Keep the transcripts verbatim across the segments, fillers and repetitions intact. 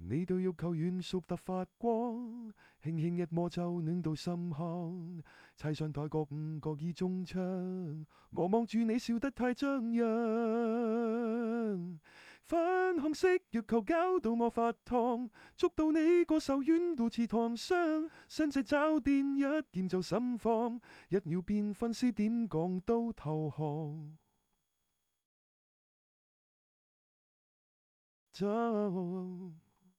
你對欲求軟熟得發光，輕輕一摸就暖到心坎。砌上台各五各意中槍，我望住你笑得太張揚。粉紅色欲求搞到我發燙，捉到你個手軟到似燙傷，伸隻爪電一掂就心慌，一秒變分屍點講都投降。走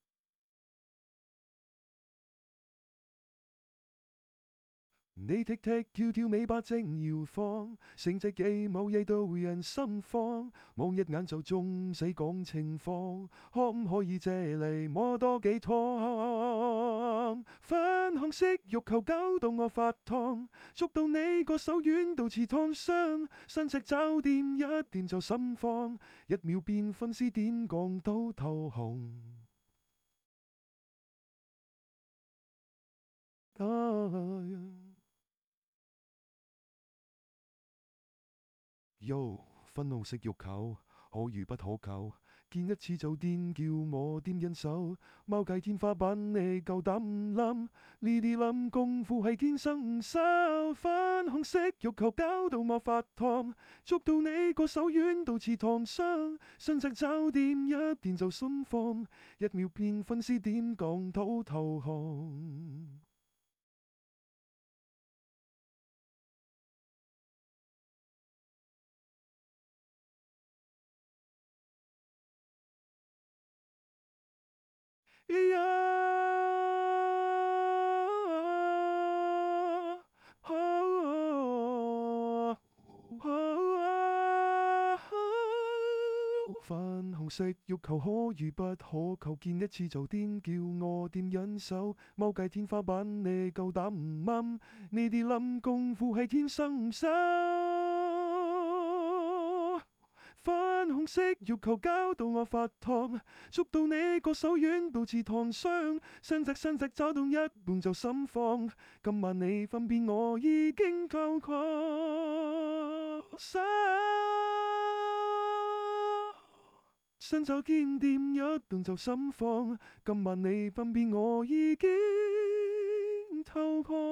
你踢踢跳跳尾巴正搖晃，成隻技冇嘢到人心慌，望一眼就中死講情況，可唔可以借嚟摸多幾趟？粉紅色欲求搞到我發燙，捉到你個手軟到似燙傷，伸隻爪掂一掂就心慌，一秒變分屍點講都投降。啊喲，粉紅色欲求可遇不可求，見一次就癲，叫我點忍手？貓計天花板你夠膽唔冧？呢啲冧功夫係天生唔收。粉紅色欲求搞到我發燙，捉到你個手軟到似燙傷，伸隻爪掂一掂就心慌，一秒變分屍點講都投降。粉紅色欲求可遇不可求，見一次就癲，叫我點忍手？貓計天花板你夠膽唔冧？呢啲冧功夫係天生唔收。粉紅色欲求搞到我發燙，捉到你個手軟到似燙傷，伸隻伸隻找到一半就心慌。今晚你分辨我已經夠狂，伸手見掂一頓就心慌。今晚你分辨我已經投降。